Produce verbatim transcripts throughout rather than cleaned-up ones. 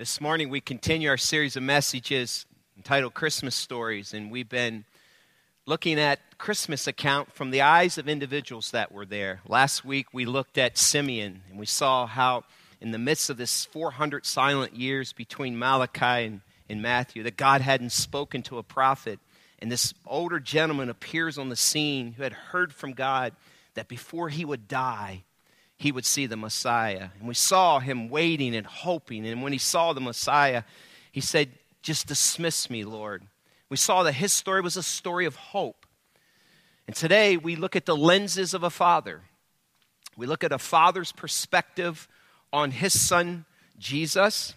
This morning we continue our series of messages entitled Christmas Stories, and we've been looking at Christmas account from the eyes of individuals that were there. Last week we looked at Simeon, and we saw how in the midst of this four hundred silent years between Malachi and, and Matthew, that God hadn't spoken to a prophet, and this older gentleman appears on the scene who had heard from God that before he would die, he would see the Messiah. And we saw him waiting and hoping. And when he saw the Messiah, he said, just dismiss me, Lord. We saw that his story was a story of hope. And today we look at the lenses of a father. We look at a father's perspective on his son, Jesus,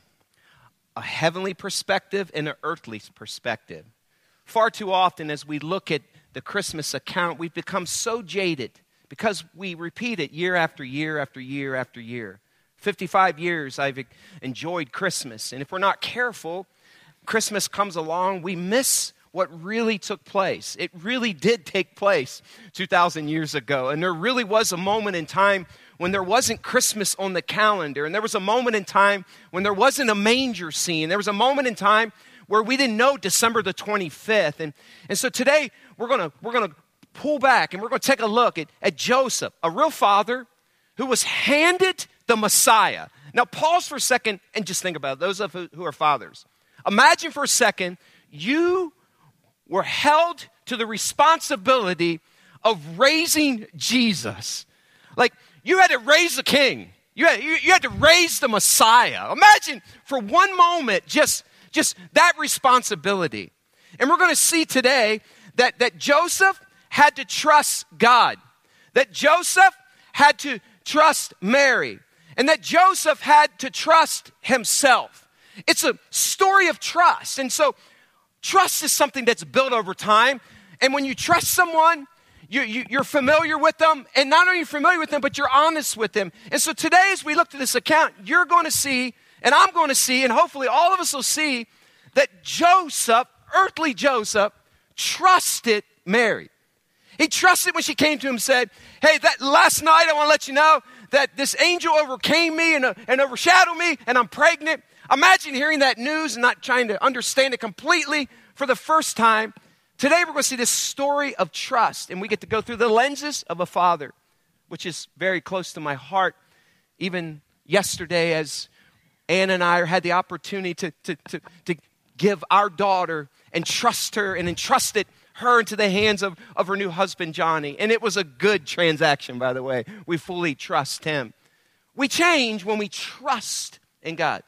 a heavenly perspective and an earthly perspective. Far too often as we look at the Christmas account, we've become so jaded because we repeat it year after year after year after year. fifty-five years I've enjoyed Christmas. And if we're not careful, Christmas comes along, we miss what really took place. It really did take place two thousand years ago. And there really was a moment in time when there wasn't Christmas on the calendar. And there was a moment in time when there wasn't a manger scene. There was a moment in time where we didn't know December the twenty-fifth. And, and so today we're going to we're going to pull back and we're going to take a look at, at Joseph, a real father who was handed the Messiah. Now pause for a second and just think about it, those of who, who are fathers. Imagine for a second you were held to the responsibility of raising Jesus. Like you had to raise the king. You had, you, you had to raise the Messiah. Imagine for one moment just, just that responsibility. And we're going to see today that, that Joseph had to trust God, that Joseph had to trust Mary, and that Joseph had to trust himself. It's a story of trust. And so trust is something that's built over time. And when you trust someone, you, you, you're familiar with them. And not only are you familiar with them, but you're honest with them. And so today, as we look at this account, you're going to see, and I'm going to see, and hopefully all of us will see, that Joseph, earthly Joseph, trusted Mary. He trusted when she came to him and said, hey, that last night I want to let you know that this angel overcame me and, uh, and overshadowed me and I'm pregnant. Imagine hearing that news and not trying to understand it completely for the first time. Today we're going to see this story of trust, and we get to go through the lenses of a father, which is very close to my heart. Even yesterday as Ann and I had the opportunity to, to, to, to give our daughter and trust her and entrust it her into the hands of, of her new husband, Johnny. And it was a good transaction, by the way. We fully trust him. We change when we trust in God.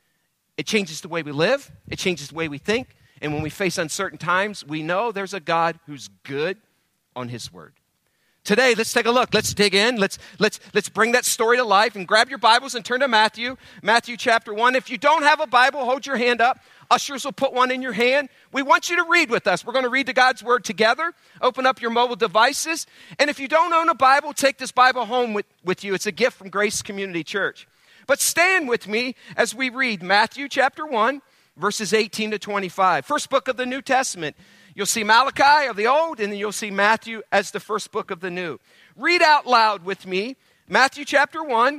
It changes the way we live. It changes the way we think. And when we face uncertain times, we know there's a God who's good on his word. Today, let's take a look. Let's dig in. Let's, let's, let's bring that story to life and grab your Bibles and turn to Matthew, Matthew chapter one. If you don't have a Bible, hold your hand up. Ushers will put one in your hand. We want you to read with us. We're going to read the God's word together. Open up your mobile devices. And if you don't own a Bible, take this Bible home with, with you. It's a gift from Grace Community Church. But stand with me as we read Matthew chapter one, verses eighteen to twenty-five. First book of the New Testament. You'll see Malachi of the Old, and then you'll see Matthew as the first book of the New. Read out loud with me, Matthew chapter one,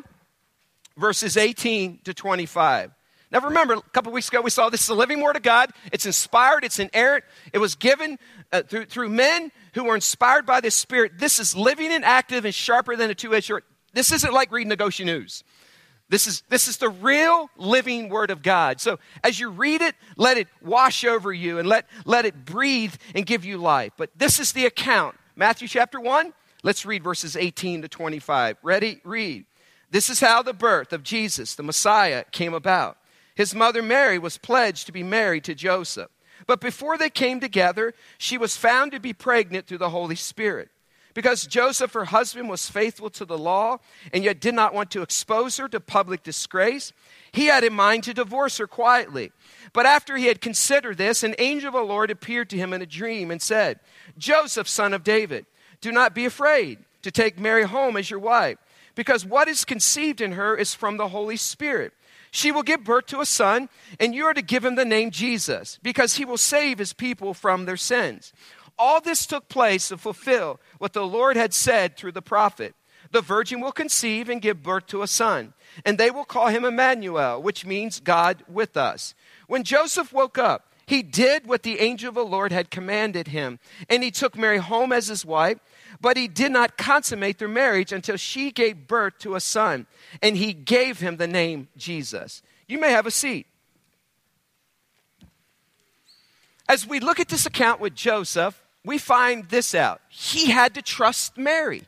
verses eighteen to twenty-five. Now remember, a couple weeks ago we saw this is the living word of God. It's inspired, it's inerrant. It was given uh, through, through men who were inspired by the Spirit. This is living and active and sharper than a two-edged sword. This isn't like reading the Goshen News. This is, this is the real living word of God. So as you read it, let it wash over you and let, let it breathe and give you life. But this is the account. Matthew chapter one, let's read verses eighteen to twenty-five. Ready? Read. This is how the birth of Jesus, the Messiah, came about. His mother Mary was pledged to be married to Joseph. But before they came together, she was found to be pregnant through the Holy Spirit. Because Joseph, her husband, was faithful to the law and yet did not want to expose her to public disgrace, he had in mind to divorce her quietly. But after he had considered this, an angel of the Lord appeared to him in a dream and said, Joseph, son of David, do not be afraid to take Mary home as your wife, because what is conceived in her is from the Holy Spirit. She will give birth to a son, and you are to give him the name Jesus, because he will save his people from their sins. All this took place to fulfill what the Lord had said through the prophet. The virgin will conceive and give birth to a son, and they will call him Emmanuel, which means God with us. When Joseph woke up, he did what the angel of the Lord had commanded him, and he took Mary home as his wife, but he did not consummate their marriage until she gave birth to a son, and he gave him the name Jesus. You may have a seat. As we look at this account with Joseph, we find this out. He had to trust Mary.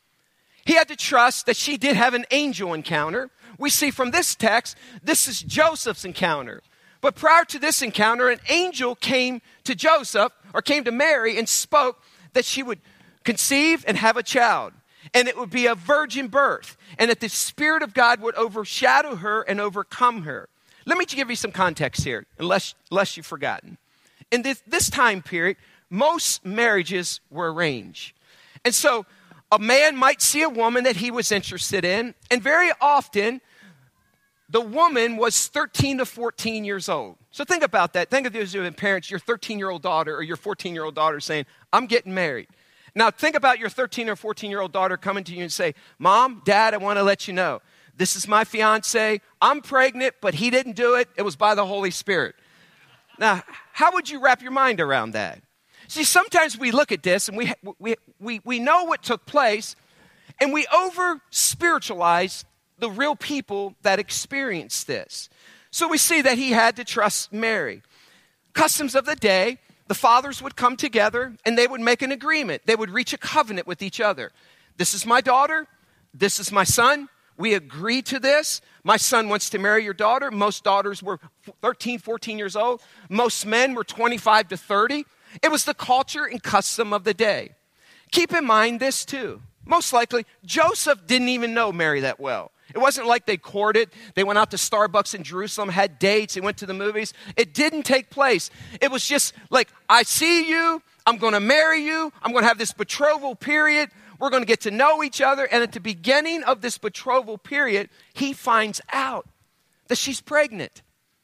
He had to trust that she did have an angel encounter. We see from this text, this is Joseph's encounter. But prior to this encounter, an angel came to Joseph, or came to Mary, and spoke that she would conceive and have a child. And it would be a virgin birth. And that the Spirit of God would overshadow her and overcome her. Let me give you some context here, unless, unless you've forgotten. In this, this time period, most marriages were arranged. And so a man might see a woman that he was interested in, and very often the woman was thirteen to fourteen years old. So think about that. Think of those parents, your thirteen-year-old daughter or your fourteen-year-old daughter saying, I'm getting married. Now think about your thirteen or fourteen-year-old daughter coming to you and say, Mom, Dad, I want to let you know, this is my fiance. I'm pregnant, but he didn't do it. It was by the Holy Spirit. Now, how would you wrap your mind around that? See, sometimes we look at this and we, we, we, we know what took place, and we over-spiritualize the real people that experienced this. So we see that he had to trust Mary. Customs of the day, the fathers would come together and they would make an agreement. They would reach a covenant with each other. This is my daughter. This is my son. We agree to this. My son wants to marry your daughter. Most daughters were thirteen, fourteen years old. Most men were twenty-five to thirty. It was the culture and custom of the day. Keep in mind this too. Most likely, Joseph didn't even know Mary that well. It wasn't like they courted. They went out to Starbucks in Jerusalem, had dates, they went to the movies. It didn't take place. It was just like, I see you. I'm going to marry you. I'm going to have this betrothal period. We're going to get to know each other. And at the beginning of this betrothal period, he finds out that she's pregnant.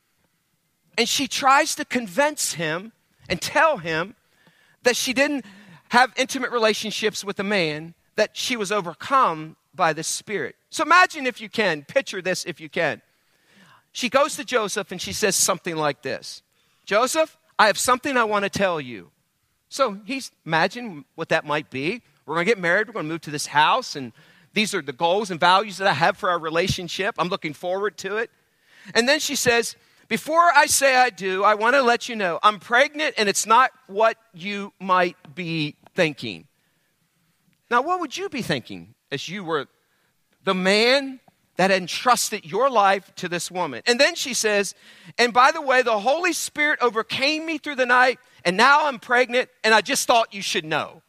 And she tries to convince him and tell him that she didn't have intimate relationships with a man, that she was overcome by the Spirit. So imagine, if you can, picture this if you can. She goes to Joseph and she says something like this. Joseph, I have something I want to tell you. So he's, imagine what that might be. We're going to get married. We're going to move to this house. And these are the goals and values that I have for our relationship. I'm looking forward to it. And then she says, before I say I do, I want to let you know I'm pregnant and it's not what you might be thinking. Now, what would you be thinking as you were the man that entrusted your life to this woman? And then she says, and by the way, the Holy Spirit overcame me through the night, and now I'm pregnant, and I just thought you should know.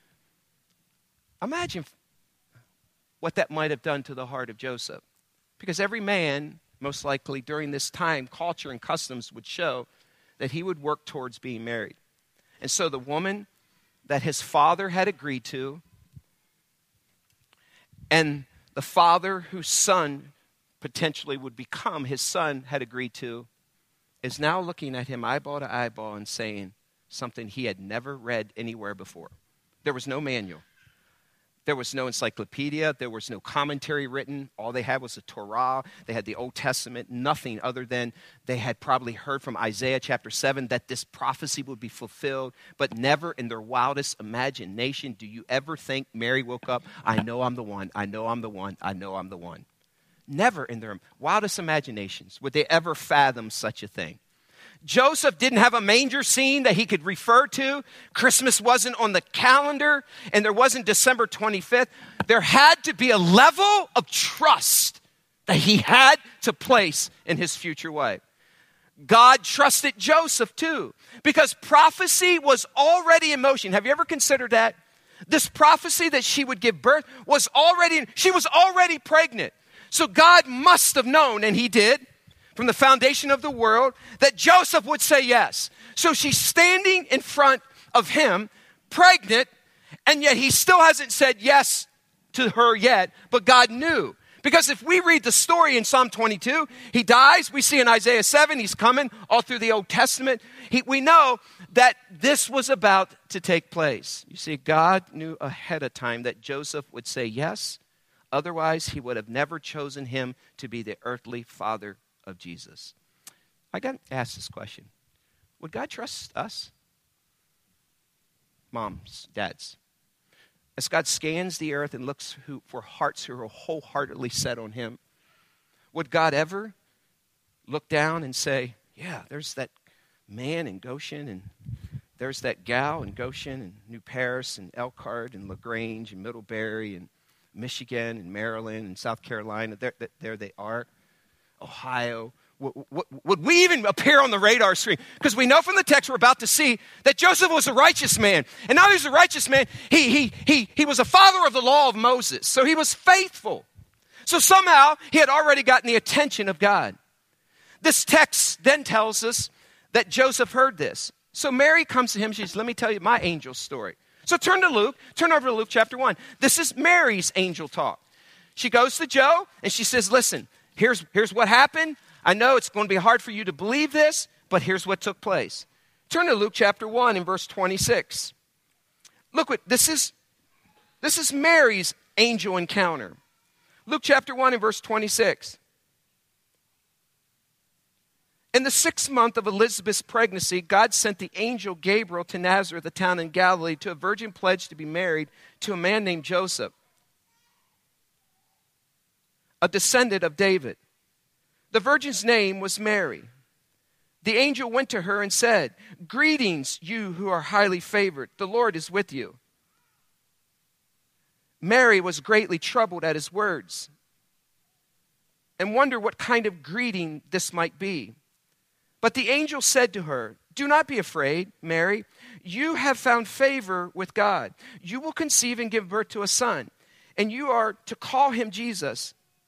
Imagine what that might have done to the heart of Joseph. Because every man, most likely during this time, culture and customs would show that he would work towards being married. And so the woman that his father had agreed to, and the father whose son potentially would become his son had agreed to, is now looking at him eyeball to eyeball and saying something he had never read anywhere before. There was no manual. There was no encyclopedia. There was no commentary written. All they had was the Torah. They had the Old Testament, nothing other than they had probably heard from Isaiah chapter seven that this prophecy would be fulfilled, but never in their wildest imagination do you ever think Mary woke up, I know I'm the one, I know I'm the one, I know I'm the one. Never in their wildest imaginations would they ever fathom such a thing. Joseph didn't have a manger scene that he could refer to. Christmas wasn't on the calendar, and there wasn't December twenty-fifth. There had to be a level of trust that he had to place in his future wife. God trusted Joseph too, because prophecy was already in motion. Have you ever considered that? This prophecy that she would give birth was already, she was already pregnant. So God must have known, and he did, from the foundation of the world, that Joseph would say yes. So she's standing in front of him, pregnant, and yet he still hasn't said yes to her yet, but God knew. Because if we read the story in Psalm twenty-two, he dies. We see in Isaiah seven, he's coming all through the Old Testament. He, we know that this was about to take place. You see, God knew ahead of time that Joseph would say yes, Otherwise, he would have never chosen him to be the earthly father of Jesus. I got to ask this question. Would God trust us? Moms, dads. As God scans the earth and looks who, for hearts who are wholeheartedly set on him, would God ever look down and say, yeah, there's that man in Goshen, and there's that gal in Goshen, and New Paris, and Elkhart, and LaGrange, and Middlebury, and Michigan, and Maryland, and South Carolina, there, there they are, Ohio. Would we even appear on the radar screen? Because we know from the text we're about to see that Joseph was a righteous man. And now he's a righteous man. He, he, he, he was a father of the law of Moses. So he was faithful. So somehow he had already gotten the attention of God. This text then tells us that Joseph heard this. So Mary comes to him. She says, let me tell you my angel story. So turn to Luke. Turn over to Luke chapter one. This is Mary's angel talk. She goes to Joe and she says, listen, here's, here's what happened. I know it's going to be hard for you to believe this, but here's what took place. Turn to Luke chapter one and verse twenty-six. Look what this is. This is Mary's angel encounter. Luke chapter one and verse twenty-six. In the sixth month of Elizabeth's pregnancy, God sent the angel Gabriel to Nazareth, a town in Galilee, to a virgin pledged to be married to a man named Joseph, a descendant of David. The virgin's name was Mary. The angel went to her and said, greetings, you who are highly favored. The Lord is with you. Mary was greatly troubled at his words and wondered what kind of greeting this might be. But the angel said to her, do not be afraid, Mary. You have found favor with God. You will conceive and give birth to a son, and you are to call him Jesus.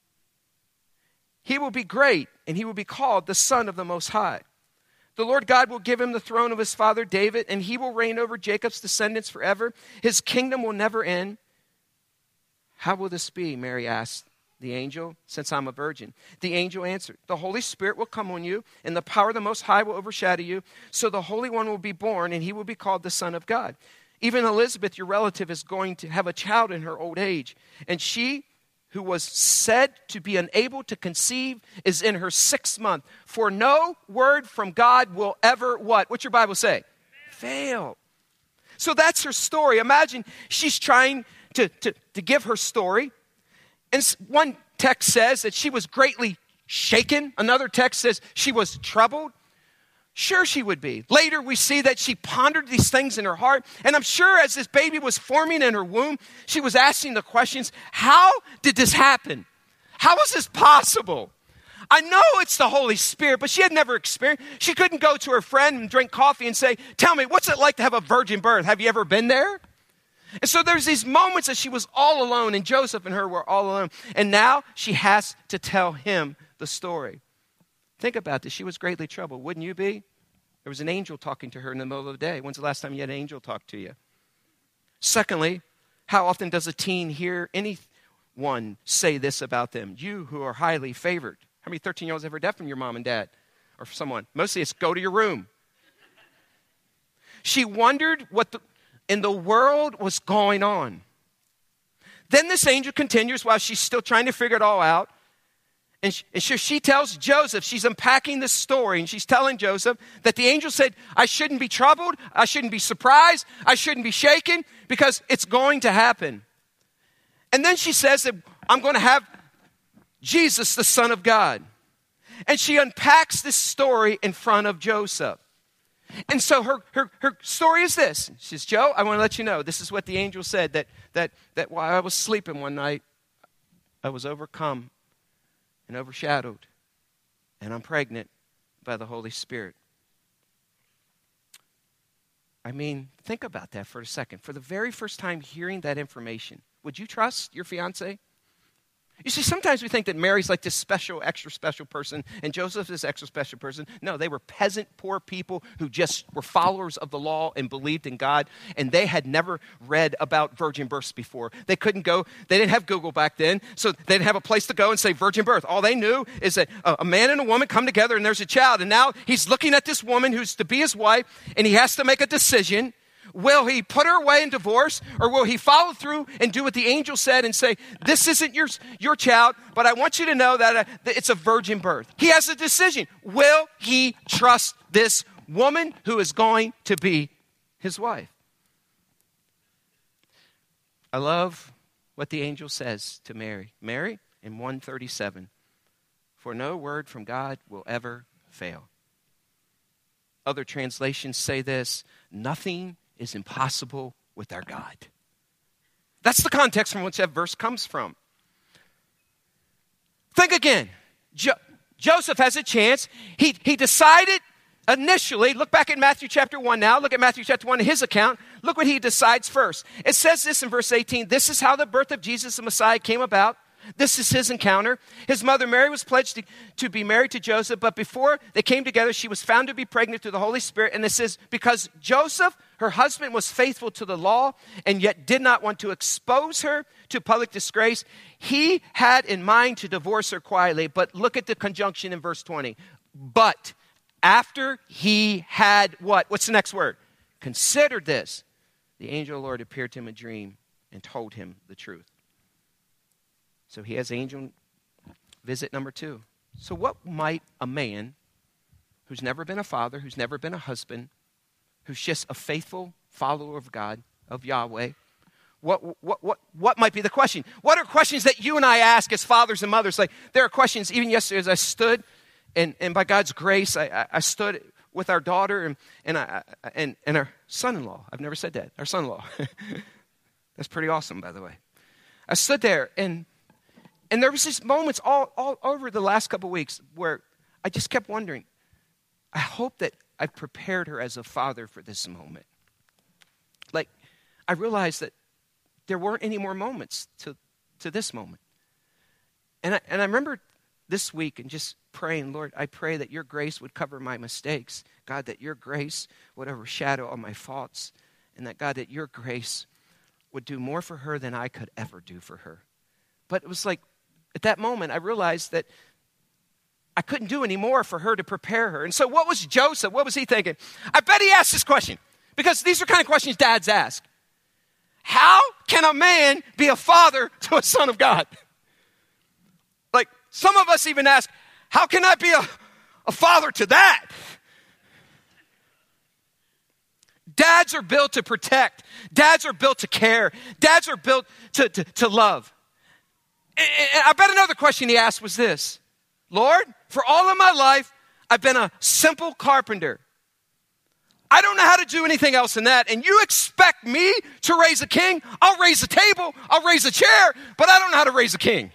He will be great, and he will be called the Son of the Most High. The Lord God will give him the throne of his father David, and he will reign over Jacob's descendants forever. His kingdom will never end. How will this be? Mary asked the angel, since I'm a virgin. The angel answered, the Holy Spirit will come on you, and the power of the Most High will overshadow you. So the Holy One will be born, and he will be called the Son of God. Even Elizabeth, your relative, is going to have a child in her old age, and she who was said to be unable to conceive is in her sixth month. For no word from God will ever what? What's your Bible say? Fail. So that's her story. Imagine she's trying to, to, to give her story. And one text says that she was greatly shaken. Another text says she was troubled. Sure she would be. Later we see that she pondered these things in her heart. And I'm sure as this baby was forming in her womb, she was asking the questions, how did this happen? How was this possible? I know it's the Holy Spirit, but she had never experienced. She couldn't go to her friend and drink coffee and say, tell me, what's it like to have a virgin birth? Have you ever been there? And so there's these moments that she was all alone, and Joseph and her were all alone. And now she has to tell him the story. Think about this. She was greatly troubled. Wouldn't you be? There was an angel talking to her in the middle of the day. When's the last time you had an angel talk to you? Secondly, how often does a teen hear anyone say this about them? You who are highly favored. How many thirteen-year-olds ever heard that from your mom and dad or someone? Mostly it's go to your room. She wondered what the, in the world was going on. Then this angel continues while she's still trying to figure it all out. And she, and she, she tells Joseph, she's unpacking this story, and she's telling Joseph that the angel said, I shouldn't be troubled, I shouldn't be surprised, I shouldn't be shaken, because it's going to happen. And then she says that I'm going to have Jesus, the Son of God. And she unpacks this story in front of Joseph. And so her, her, her story is this. She says, Joe, I want to let you know, this is what the angel said, that, that, that while I was sleeping one night, I was overcome and overshadowed, and I'm pregnant by the Holy Spirit. I mean, think about that for a second. For the very first time hearing that information, would you trust your fiance? You see, sometimes we think that Mary's like this special, extra special person, and Joseph is extra special person. No, they were peasant, poor people who just were followers of the law and believed in God, and they had never read about virgin births before. They couldn't go, they didn't have Google back then, so they didn't have a place to go and say virgin birth. All they knew is that a man and a woman come together and there's a child, and now he's looking at this woman who's to be his wife, and he has to make a decision. Will he put her away in divorce, or will he follow through and do what the angel said and say, this isn't your, your child, but I want you to know that, uh, that it's a virgin birth? He has a decision. Will he trust this woman who is going to be his wife? I love what the angel says to Mary. Mary, in one thirty-seven, for no word from God will ever fail. Other translations say this, nothing is impossible with our God. That's the context from which that verse comes from. Think again. Jo- Joseph has a chance. He, he decided initially, look back at Matthew chapter one now. Look at Matthew chapter one, his account. Look what he decides first. It says this in verse eighteen. This is how the birth of Jesus the Messiah came about. This is his encounter. His mother Mary was pledged to, to be married to Joseph, but before they came together, she was found to be pregnant through the Holy Spirit. And it says, because Joseph, her husband, was faithful to the law and yet did not want to expose her to public disgrace, he had in mind to divorce her quietly. But look at the conjunction in verse twenty. But after he had what? What's the next word? Considered this. The angel of the Lord appeared to him in a dream and told him the truth. So he has angel visit number two. So what might a man who's never been a father, who's never been a husband, who's just a faithful follower of God, of Yahweh, what, what, what, what might be the question? What are questions that you and I ask as fathers and mothers? Like there are questions, even yesterday as I stood, and, and by God's grace, I, I, I stood with our daughter and, and, I, and, and our son-in-law. I've never said that. Our son-in-law. That's pretty awesome, by the way. I stood there, and And there was just moments all, all over the last couple of weeks where I just kept wondering, I hope that I've prepared her as a father for this moment. Like, I realized that there weren't any more moments to, to this moment. And I, and I remember this week and just praying, Lord, I pray that your grace would cover my mistakes. God, that your grace would overshadow all my faults. And that, God, that your grace would do more for her than I could ever do for her. But it was like, at that moment, I realized that I couldn't do any more for her to prepare her. And so what was Joseph? What was he thinking? I bet he asked this question, because these are kind of questions dads ask. How can a man be a father to a son of God? Like, some of us even ask, how can I be a, a father to that? Dads are built to protect. Dads are built to care. Dads are built to, to, to love. And I bet another question he asked was this. Lord, for all of my life, I've been a simple carpenter. I don't know how to do anything else than that. And you expect me to raise a king? I'll raise a table, I'll raise a chair, but I don't know how to raise a king.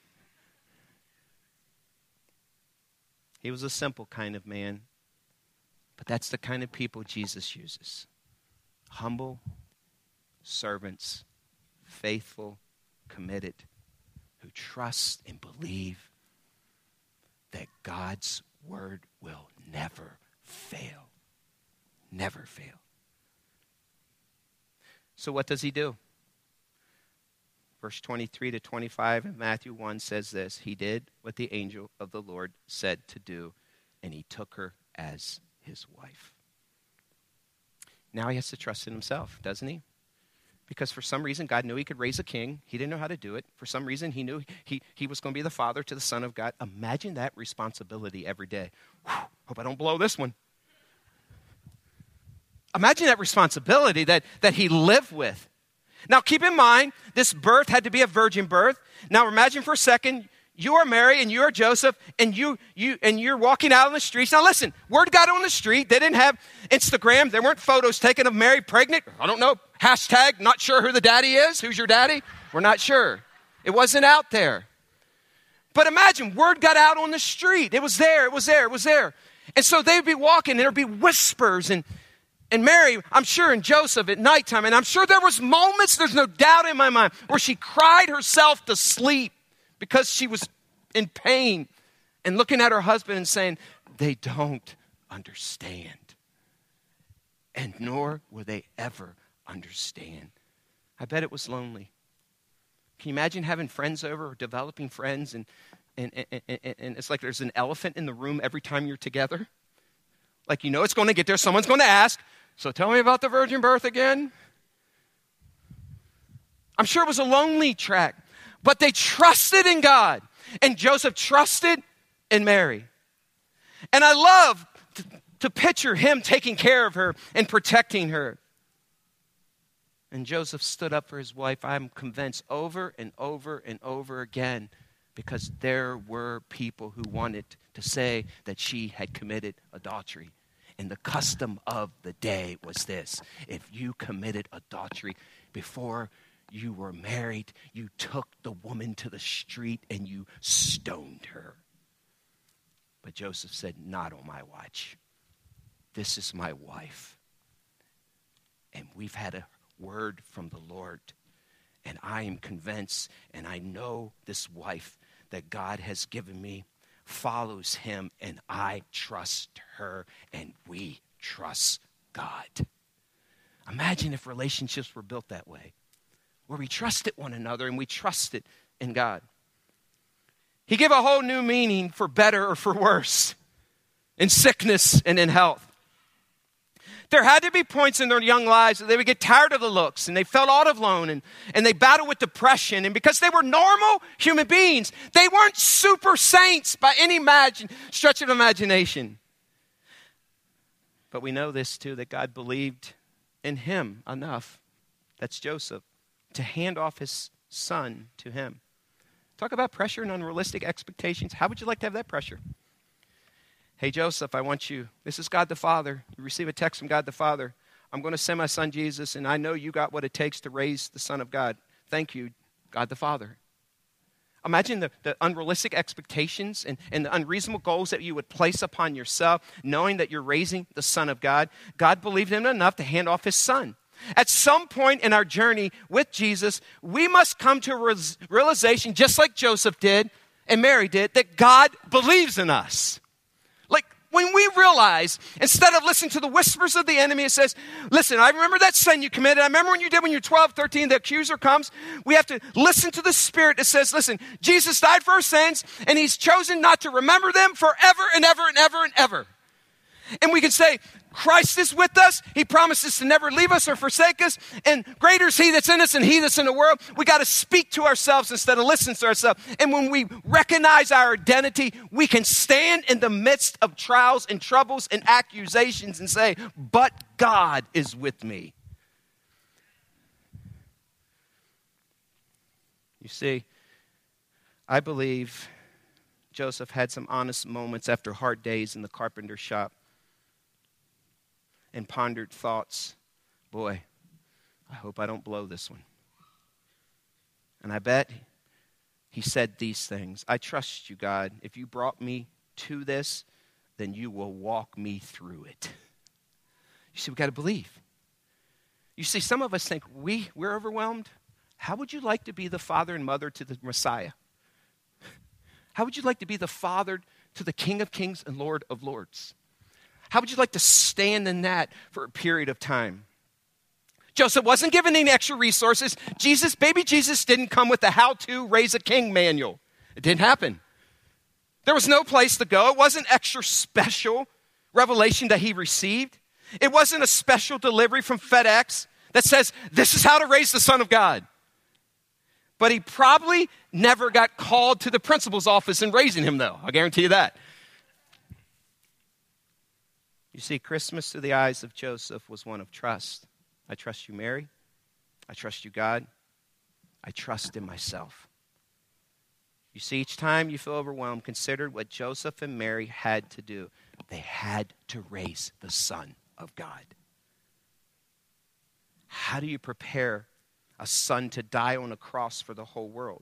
He was a simple kind of man, but that's the kind of people Jesus uses. Humble, servants, faithful, committed, who trust and believe that God's word will never fail. Never fail. So what does he do? Verse twenty-three to twenty-five in Matthew one says this. He did what the angel of the Lord said to do, and he took her as his wife. Now he has to trust in himself, doesn't he? Because for some reason, God knew he could raise a king. He didn't know how to do it. For some reason, he knew he, he was going to be the father to the Son of God. Imagine that responsibility every day. Whew, hope I don't blow this one. Imagine that responsibility that, that he lived with. Now, keep in mind, this birth had to be a virgin birth. Now, imagine for a second, you are Mary and you are Joseph, and you you and you're walking out on the streets. Now listen, word got on the street. They didn't have Instagram. There weren't photos taken of Mary pregnant. I don't know. Hashtag not sure who the daddy is. Who's your daddy? We're not sure. It wasn't out there. But imagine, word got out on the street. It was there. It was there. It was there. And so they'd be walking, and there'd be whispers, and and Mary, I'm sure, and Joseph at nighttime, and I'm sure there was moments, there's no doubt in my mind, where she cried herself to sleep because she was in pain and looking at her husband and saying, they don't understand. And nor will they ever understand. I bet it was lonely. Can you imagine having friends over or developing friends and, and, and, and, and it's like there's an elephant in the room every time you're together? Like, you know it's going to get there. Someone's going to ask, So tell me about the virgin birth again. I'm sure it was a lonely track, but they trusted in God. And Joseph trusted in Mary. And I love to, to picture him taking care of her and protecting her. And Joseph stood up for his wife, I'm convinced, over and over and over again, because there were people who wanted to say that she had committed adultery. And the custom of the day was this: if you committed adultery before you were married, you took the woman to the street and you stoned her. But Joseph said, not on my watch. This is my wife. And we've had a word from the Lord. And I am convinced, and I know this wife that God has given me follows him, and I trust her, and we trust God. Imagine if relationships were built that way, where we trusted one another and we trusted in God. He gave a whole new meaning for better or for worse, in sickness and in health. There had to be points in their young lives that they would get tired of the looks and they felt all alone and, and they battled with depression. And because they were normal human beings, they weren't super saints by any imagine, stretch of imagination. But we know this too, that God believed in him enough, that's Joseph, to hand off his son to him. Talk about pressure and unrealistic expectations. How would you like to have that pressure? Hey, Joseph, I want you. This is God the Father. You receive a text from God the Father. I'm going to send my son Jesus, and I know you got what it takes to raise the Son of God. Thank you, God the Father. Imagine the, the unrealistic expectations and, and the unreasonable goals that you would place upon yourself, knowing that you're raising the Son of God. God believed in him enough to hand off his son. At some point in our journey with Jesus, we must come to a realization, just like Joseph did and Mary did, that God believes in us. Like when we realize, instead of listening to the whispers of the enemy, it says, listen, I remember that sin you committed. I remember when you did when you're twelve, thirteen, the accuser comes. We have to listen to the Spirit that says, listen, Jesus died for our sins, and he's chosen not to remember them forever and ever and ever and ever. And we can say, Christ is with us. He promises to never leave us or forsake us. And greater is he that's in us than he that's in the world. We got to speak to ourselves instead of listening to ourselves. And when we recognize our identity, we can stand in the midst of trials and troubles and accusations and say, but God is with me. You see, I believe Joseph had some honest moments after hard days in the carpenter shop, and pondered thoughts. Boy, I hope I don't blow this one. And I bet he said these things. I trust you, God. If you brought me to this, then you will walk me through it. You see, we got to believe. You see, some of us think we, we're overwhelmed. How would you like to be the father and mother to the Messiah? How would you like to be the father to the King of Kings and Lord of Lords? How would you like to stand in that for a period of time? Joseph wasn't given any extra resources. Jesus, baby Jesus didn't come with a how-to raise a king manual. It didn't happen. There was no place to go. It wasn't extra special revelation that he received. It wasn't a special delivery from FedEx that says, this is how to raise the Son of God. But he probably never got called to the principal's office in raising him, though. I guarantee you that. You see, Christmas through the eyes of Joseph was one of trust. I trust you, Mary. I trust you, God. I trust in myself. You see, each time you feel overwhelmed, consider what Joseph and Mary had to do. They had to raise the Son of God. How do you prepare a son to die on a cross for the whole world?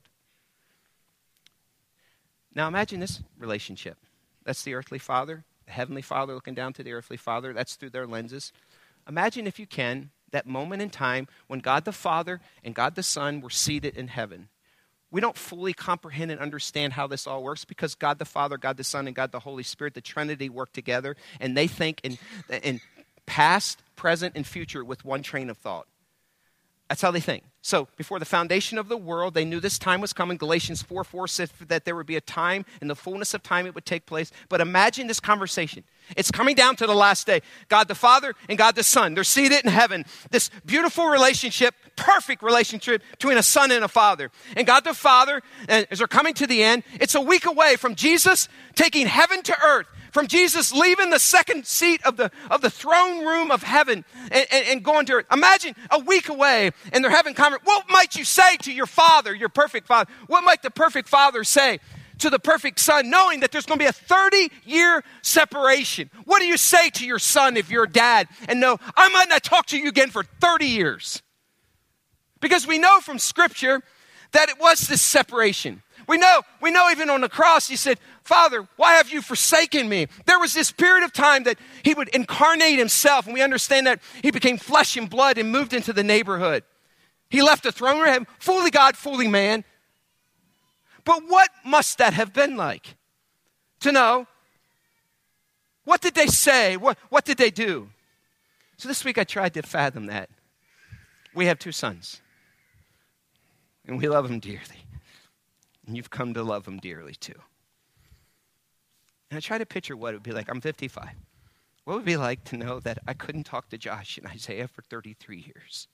Now imagine this relationship. That's the earthly father. The heavenly Father looking down to the earthly Father. That's through their lenses. Imagine, if you can, that moment in time when God the Father and God the Son were seated in heaven. We don't fully comprehend and understand how this all works because God the Father, God the Son, and God the Holy Spirit, the Trinity, work together, and they think in, in past, present, and future with one train of thought. That's how they think. So before the foundation of the world, they knew this time was coming. Galatians four four says that there would be a time, in the fullness of time it would take place. But imagine this conversation. It's coming down to the last day. God the Father and God the Son. They're seated in heaven. This beautiful relationship, perfect relationship between a son and a father. And God the Father, as they're coming to the end, it's a week away from Jesus taking heaven to earth. From Jesus leaving the second seat of the of the throne room of heaven and, and, and going to earth. Imagine a week away and they're having conversation. What might you say to your father, your perfect father? What might the perfect father say to the perfect son, knowing that there's going to be a thirty-year separation? What do you say to your son if you're a dad and know, I might not talk to you again for thirty years? Because we know from Scripture that it was this separation. We know, we know even on the cross, he said, Father, why have you forsaken me? There was this period of time that he would incarnate himself, and we understand that he became flesh and blood and moved into the neighborhood. He left the throne room of heaven, fully God, fully man. But what must that have been like? To know, what did they say? What, what did they do? So this week I tried to fathom that. We have two sons, and we love them dearly. And you've come to love them dearly too. And I try to picture what it would be like. I'm fifty-five. What would it be like to know that I couldn't talk to Josh and Isaiah for thirty-three years?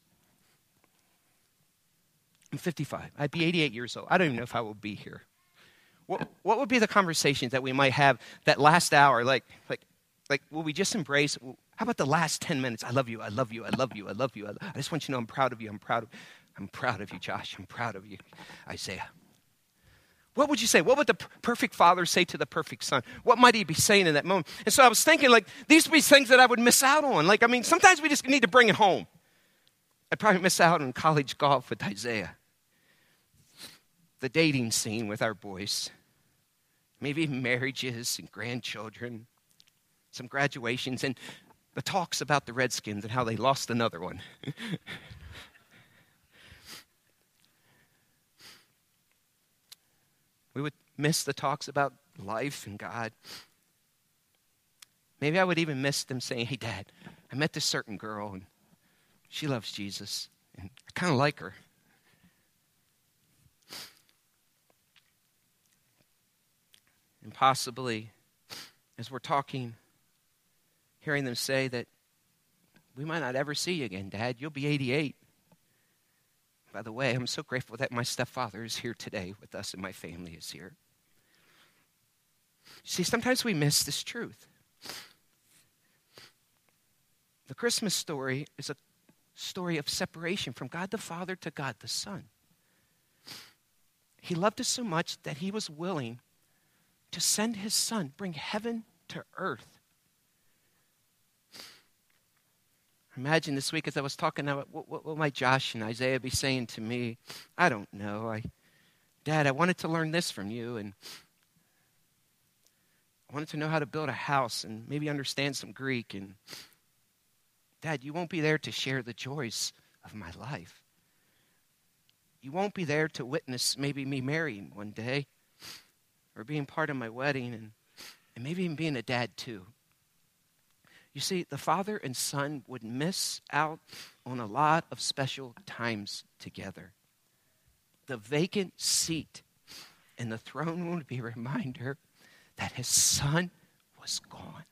I'm fifty-five. I'd be eighty-eight years old. I don't even know if I will be here. What, what would be the conversations that we might have that last hour? Like, like, like, will we just embrace? How about the last ten minutes? I love you. I love you. I love you. I love you. I, I just want you to know I'm proud of you. I'm proud of. I'm proud of you, Josh. I'm proud of you, Isaiah. What would you say? What would the perfect father say to the perfect son? What might he be saying in that moment? And so I was thinking, like, these would be things that I would miss out on. Like, I mean, sometimes we just need to bring it home. I'd probably miss out on college golf with Isaiah. The dating scene with our boys. Maybe marriages and grandchildren. Some graduations and the talks about the Redskins and how they lost another one. We would miss the talks about life and God. Maybe I would even miss them saying, hey, Dad, I met this certain girl, and she loves Jesus, and I kind of like her. And possibly, as we're talking, hearing them say that we might not ever see you again, Dad. You'll be eighty-eight. By the way, I'm so grateful that my stepfather is here today with us and my family is here. See, sometimes we miss this truth. The Christmas story is a story of separation from God the Father to God the Son. He loved us so much that he was willing to send his son, bring heaven to earth. Imagine this week as I was talking about what, what, what might Josh and Isaiah be saying to me? I don't know. I, Dad, I wanted to learn this from you, and I wanted to know how to build a house and maybe understand some Greek. And Dad, you won't be there to share the joys of my life. You won't be there to witness maybe me marrying one day or being part of my wedding and, and maybe even being a dad too. You see, the father and son would miss out on a lot of special times together. The vacant seat in the throne room would be a reminder that his son was gone.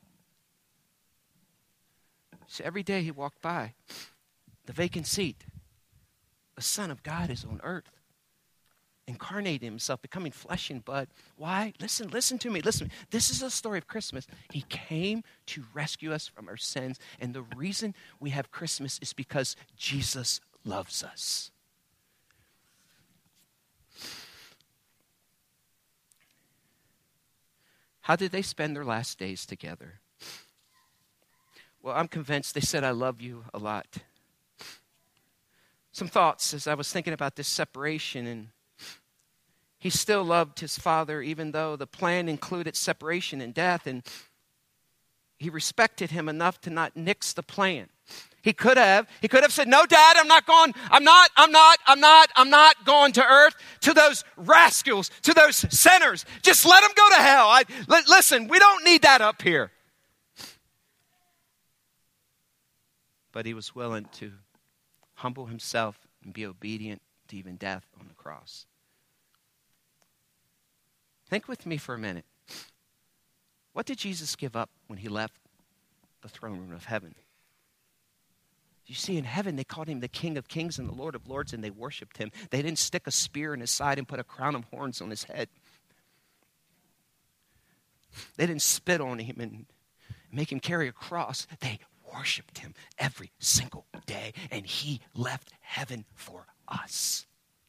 So every day he walked by, the vacant seat, the Son of God is on earth, incarnating himself, becoming flesh and blood. Why? Listen, listen to me, listen to me. This is the story of Christmas. He came to rescue us from our sins, and the reason we have Christmas is because Jesus loves us. How did they spend their last days together? Well, I'm convinced they said, I love you a lot. Some thoughts as I was thinking about this separation, and he still loved his father even though the plan included separation and death, and he respected him enough to not nix the plan. He could have, he could have said, no, Dad, I'm not going, I'm not, I'm not, I'm not, I'm not going to earth, to those rascals, to those sinners. Just let them go to hell. I, li- listen, we don't need that up here. But he was willing to humble himself, and be obedient to even death on the cross. Think with me for a minute. What did Jesus give up when he left the throne room of heaven? You see, in heaven, they called him the King of Kings and the Lord of Lords, and they worshiped him. They didn't stick a spear in his side and put a crown of horns on his head. They didn't spit on him and make him carry a cross. They worshiped him every single day, and he left heaven for us.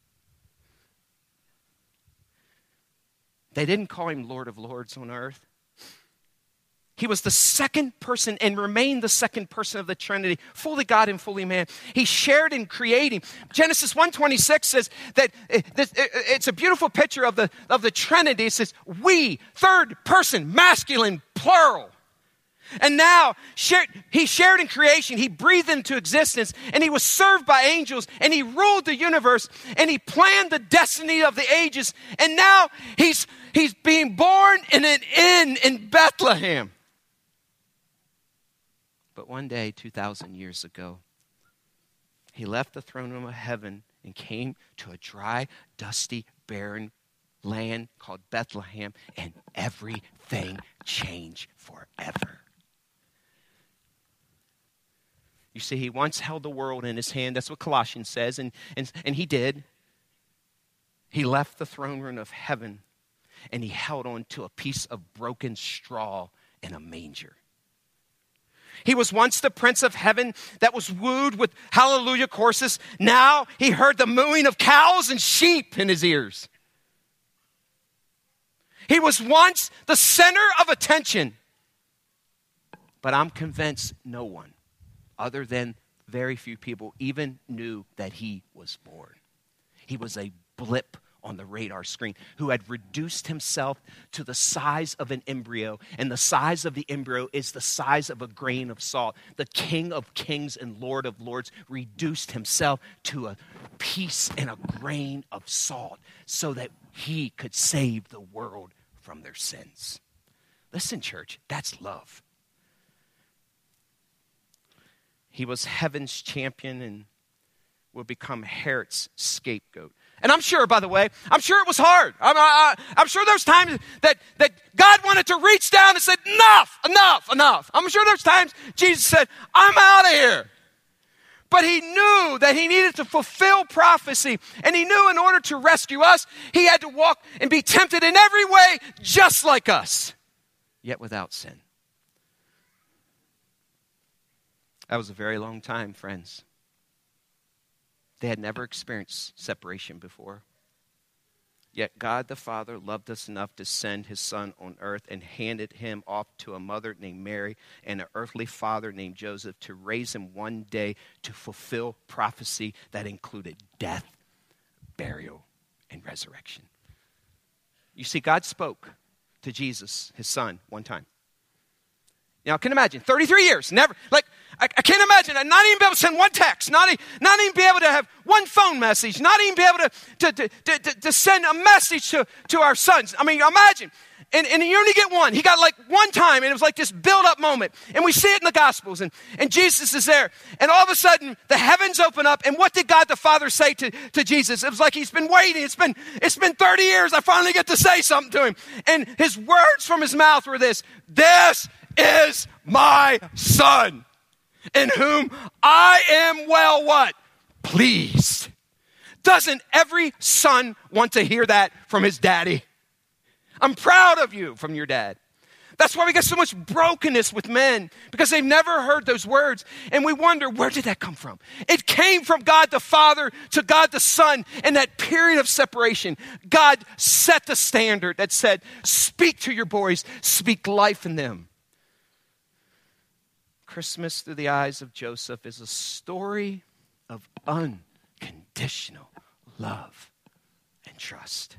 They didn't call him Lord of Lords on earth. He was the second person and remained the second person of the Trinity, fully God and fully man. He shared in creating. Genesis one twenty-six says that it's a beautiful picture of the, of the Trinity. It says, we, third person, masculine, plural. And now shared, he shared in creation. He breathed into existence, and he was served by angels, and he ruled the universe, and he planned the destiny of the ages. And now he's, he's being born in an inn in Bethlehem. But one day, two thousand years ago, he left the throne room of heaven and came to a dry, dusty, barren land called Bethlehem, and everything changed forever. You see, he once held the world in his hand. That's what Colossians says, and, and, and he did. He left the throne room of heaven, and he held on to a piece of broken straw in a manger. He was once the Prince of Heaven that was wooed with hallelujah courses. Now he heard the mooing of cows and sheep in his ears. He was once the center of attention. But I'm convinced no one, other than very few people, even knew that he was born. He was a blip on the radar screen who had reduced himself to the size of an embryo. And the size of the embryo is the size of a grain of salt. The King of Kings and Lord of Lords reduced himself to a piece and a grain of salt so that he could save the world from their sins. Listen, church, that's love. He was heaven's champion and will become Herod's scapegoat. And I'm sure, by the way, I'm sure it was hard. I'm, I, I'm sure there's times that, that God wanted to reach down and said, enough, enough, enough. I'm sure there's times Jesus said, I'm out of here. But he knew that he needed to fulfill prophecy. And he knew in order to rescue us, he had to walk and be tempted in every way just like us, yet without sin. That was a very long time, friends. They had never experienced separation before. Yet God the Father loved us enough to send his Son on earth and handed him off to a mother named Mary and an earthly father named Joseph to raise him one day to fulfill prophecy that included death, burial, and resurrection. You see, God spoke to Jesus, his son, one time. Now, I can imagine, thirty-three years, never, like, I, I can't imagine, not even be able to send one text, not, not even be able to have one phone message, not even be able to, to, to, to, to send a message to, to our sons. I mean, imagine, and, and you only get one. He got like one time, and it was like this build-up moment, and we see it in the Gospels, and, and Jesus is there, and all of a sudden, the heavens open up, and what did God the Father say to, to Jesus? It was like he's been waiting. It's been, it's been thirty years. I finally get to say something to him, and his words from his mouth were this: this is my son, in whom I am well what? Pleased. Doesn't every son want to hear that from his daddy? I'm proud of you from your dad. That's why we get so much brokenness with men, because they've never heard those words. And we wonder, where did that come from? It came from God the Father to God the Son in that period of separation. God set the standard that said, speak to your boys, speak life in them. Christmas through the eyes of Joseph is a story of unconditional love and trust.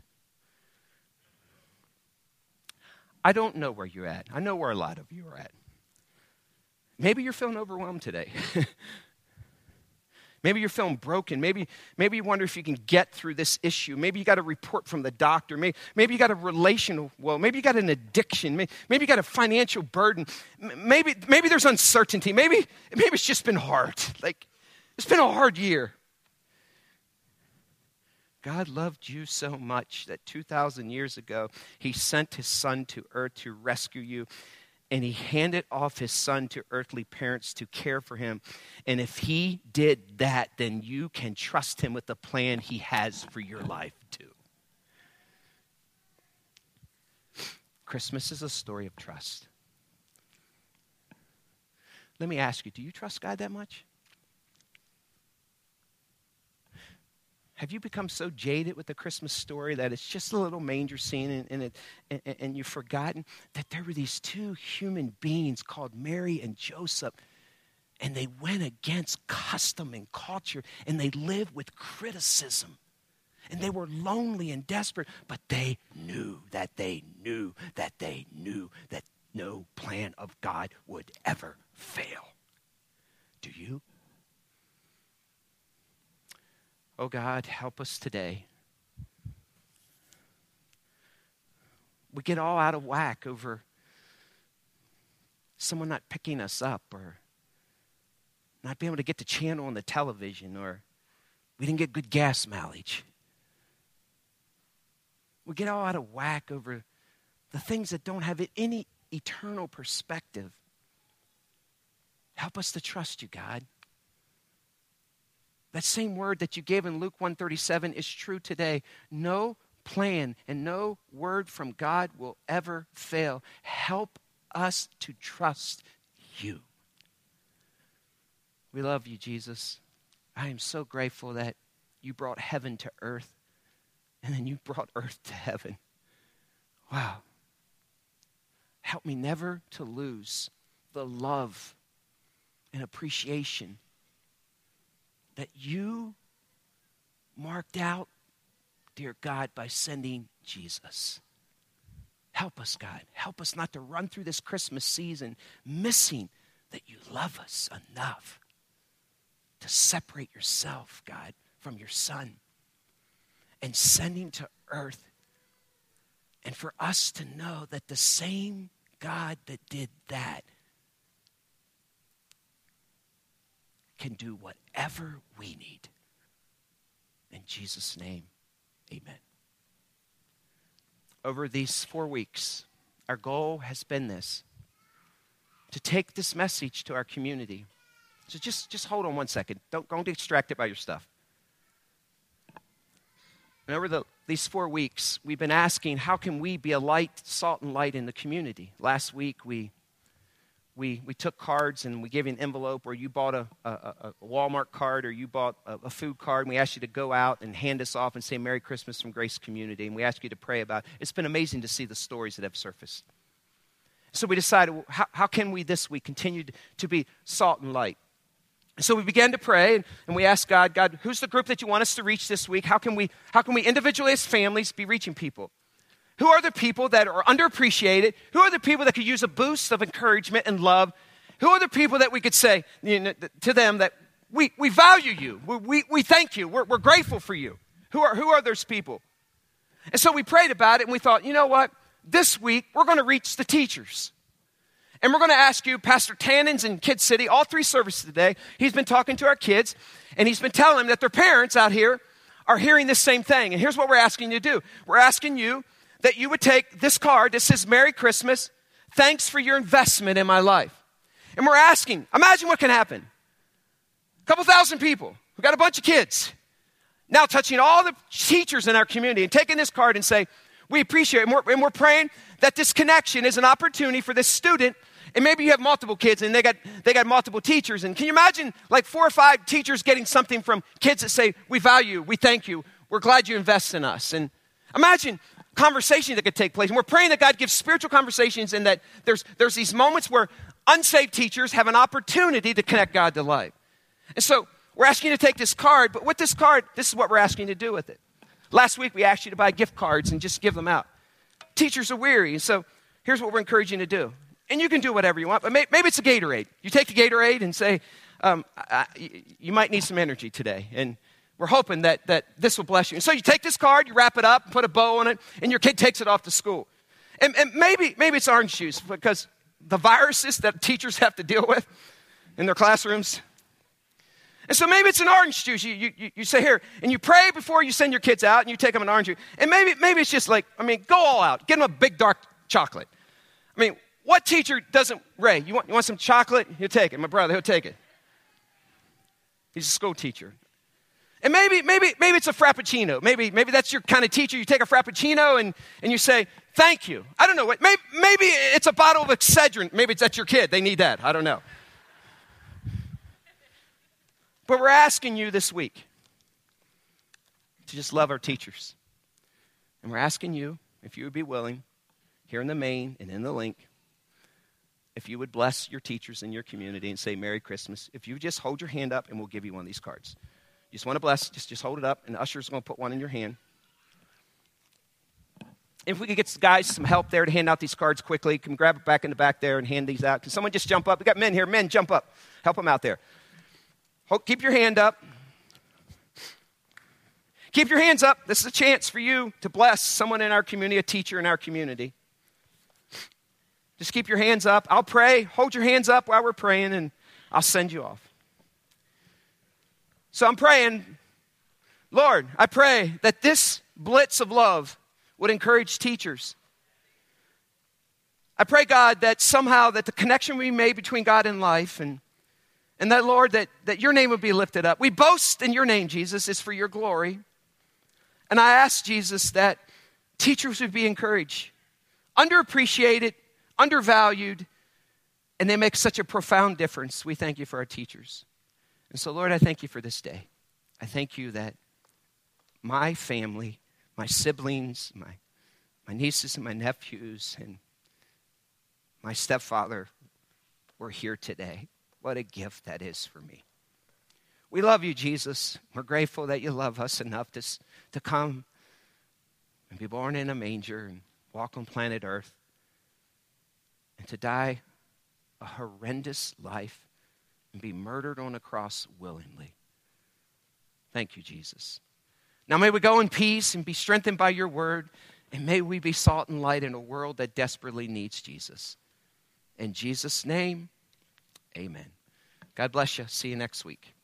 I don't know where you're at. I know where a lot of you are at. Maybe you're feeling overwhelmed today. Maybe you're feeling broken. Maybe, maybe you wonder if you can get through this issue. Maybe you got a report from the doctor. Maybe, maybe you got a relational woe. Maybe you got an addiction. Maybe, maybe you got a financial burden. Maybe, maybe there's uncertainty. Maybe, maybe it's just been hard. Like, it's been a hard year. God loved you so much that two thousand years ago, he sent his son to earth to rescue you. And he handed off his son to earthly parents to care for him. And if he did that, then you can trust him with the plan he has for your life too. Christmas is a story of trust. Let me ask you, do you trust God that much? Have you become so jaded with the Christmas story that it's just a little manger scene and, and, it, and, and you've forgotten that there were these two human beings called Mary and Joseph, and they went against custom and culture, and they lived with criticism. And they were lonely and desperate, but they knew that they knew that they knew that no plan of God would ever fail. Do you? Oh God, help us today. We get all out of whack over someone not picking us up or not being able to get the channel on the television, or we didn't get good gas mileage. We get all out of whack over the things that don't have any eternal perspective. Help us to trust you, God. That same word that you gave in Luke one thirty-seven is true today. No plan and no word from God will ever fail. Help us to trust you. We love you, Jesus. I am so grateful that you brought heaven to earth, and then you brought earth to heaven. Wow. Help me never to lose the love and appreciation that you marked out, dear God, by sending Jesus. Help us, God. Help us not to run through this Christmas season missing that you love us enough to separate yourself, God, from your Son and sending to earth, and for us to know that the same God that did that can do whatever we need. In Jesus' name, amen. Over these four weeks, our goal has been this, to take this message to our community. So just, just hold on one second. Don't, don't get distracted by your stuff. And over the, these four weeks, we've been asking, how can we be a light, salt, and light in the community? Last week, we We we took cards and we gave you an envelope, or you bought a, a, a Walmart card, or you bought a, a food card, and we asked you to go out and hand us off and say Merry Christmas from Grace Community, and we asked you to pray about it. It's been amazing to see the stories that have surfaced. So we decided, well, how, how can we this week continue to be salt and light? So we began to pray, and, and we asked God, God, who's the group that you want us to reach this week? How can we, how can we individually as families be reaching people? Who are the people that are underappreciated? Who are the people that could use a boost of encouragement and love? Who are the people that we could say, you know, to them that we, we value you, we, we, we thank you, we're, we're grateful for you? Who are, who are those people? And so we prayed about it, and we thought, you know what? This week, we're going to reach the teachers. And we're going to ask you, Pastor Tannins in Kid City, all three services today, he's been talking to our kids, and he's been telling them that their parents out here are hearing this same thing. And here's what we're asking you to do. We're asking you that you would take this card that says, Merry Christmas, thanks for your investment in my life. And we're asking, imagine what can happen. A couple thousand people who got a bunch of kids now touching all the teachers in our community and taking this card and say, we appreciate it. And we're, and we're praying that this connection is an opportunity for this student. And maybe you have multiple kids and they got they got multiple teachers. And can you imagine like four or five teachers getting something from kids that say, we value you, we thank you, we're glad you invest in us. And imagine conversations that could take place. And we're praying that God gives spiritual conversations, and that there's there's these moments where unsaved teachers have an opportunity to connect God to life. And so we're asking you to take this card, but with this card, this is what we're asking you to do with it. Last week, we asked you to buy gift cards and just give them out. Teachers are weary, and so here's what we're encouraging you to do. And you can do whatever you want, but may, maybe it's a Gatorade. You take the Gatorade and say, um, I, I, you might need some energy today. And we're hoping that, that this will bless you. And so you take this card, you wrap it up, and put a bow on it, and your kid takes it off to school. And, and maybe, maybe it's orange juice, because the viruses that teachers have to deal with in their classrooms. And so maybe it's an orange juice. You, you, you say here, and you pray before you send your kids out, and you take them an orange juice. And maybe, maybe it's just like, I mean, go all out. Get them a big dark chocolate. I mean, what teacher doesn't, Ray, you want, you want some chocolate? He'll take it. My brother, he'll take it. He's a school teacher. And maybe, maybe, maybe it's a Frappuccino. Maybe, maybe that's your kind of teacher. You take a Frappuccino and, and you say, thank you. I don't know what. Maybe, maybe it's a bottle of Excedrin. Maybe it's that's your kid. They need that. I don't know. But we're asking you this week to just love our teachers. And we're asking you, if you would be willing, here in the main and in the link, if you would bless your teachers in your community and say Merry Christmas. If you just hold your hand up and we'll give you one of these cards. You just want to bless, just, just hold it up, and the usher's going to put one in your hand. If we could get guys some help there to hand out these cards quickly, can we grab it back in the back there and hand these out? Can someone just jump up? We got men here. Men, jump up. Help them out there. Hold, keep your hand up. Keep your hands up. This is a chance for you to bless someone in our community, a teacher in our community. Just keep your hands up. I'll pray. Hold your hands up while we're praying, and I'll send you off. So I'm praying, Lord, I pray that this blitz of love would encourage teachers. I pray, God, that somehow that the connection we made between God and life, and, and that, Lord, that, that your name would be lifted up. We boast in your name, Jesus. It's for your glory. And I ask, Jesus, that teachers would be encouraged, underappreciated, undervalued, and they make such a profound difference. We thank you for our teachers. And so, Lord, I thank you for this day. I thank you that my family, my siblings, my, my nieces and my nephews, and my stepfather were here today. What a gift that is for me. We love you, Jesus. We're grateful that you love us enough to, to come and be born in a manger and walk on planet Earth and to die a horrendous life and be murdered on a cross willingly. Thank you, Jesus. Now may we go in peace and be strengthened by your word, and may we be salt and light in a world that desperately needs Jesus. In Jesus' name, amen. God bless you. See you next week.